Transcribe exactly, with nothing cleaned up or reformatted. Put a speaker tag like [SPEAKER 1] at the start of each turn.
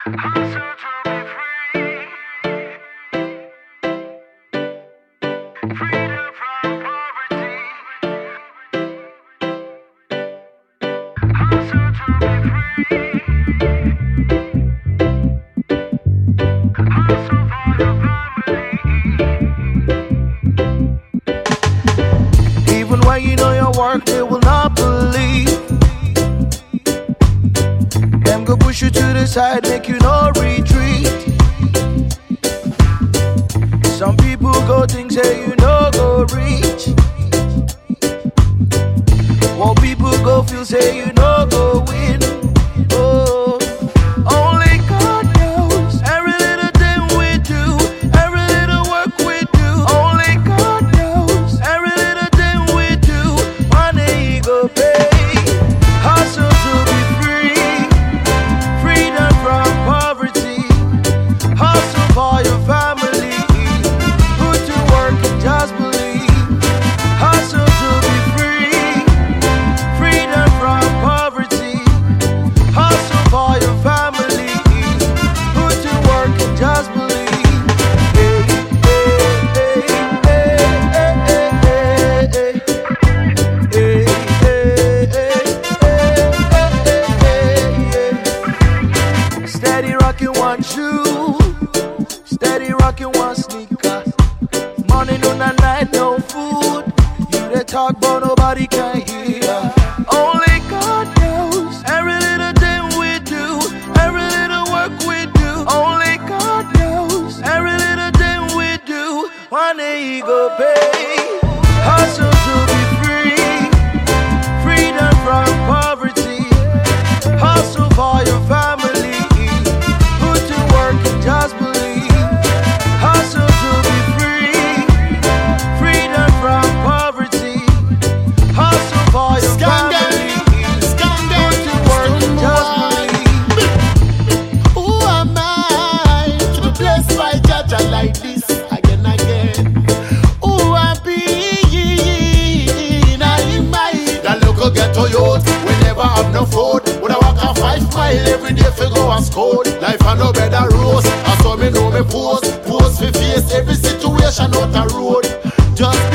[SPEAKER 1] Even when you know your work, they will not believe. Them go push you to the side, make you no retreat. Some people go think say you no go reach. What people go feel say you no go win. Oh, only God knows every little thing we do, every little work we do. Only God knows every little thing we do. One day He go pay. Hustle to be free, freedom from poverty. Hustle for your family, put to work and just believe. Hustle to be free, freedom from poverty. Hustle for your family, put to work and just believe. Hey, hey, hey, hey, hey, hey, hey, hey. Steady rocking one shoe, steady rocking one sneaker. Morning, noon, and night, no food. You they talk, but nobody can hear. Only God knows every little thing we do, every little work we do. Only God knows every little thing we do. One day He go pay. Hustle to be free, freedom from poverty. Hustle for your family, put to work and just believe. Hustle to be free, freedom from poverty. Hustle for your family, put to work and just believe.
[SPEAKER 2] Who am I to be blessed by Jaja like this again again? Who am I? The local ghetto youth, we never have no food. When I walk a five mile every day for go and scold. Life a no better rose, I saw me know me pose. Pose for face every situation out the road. Just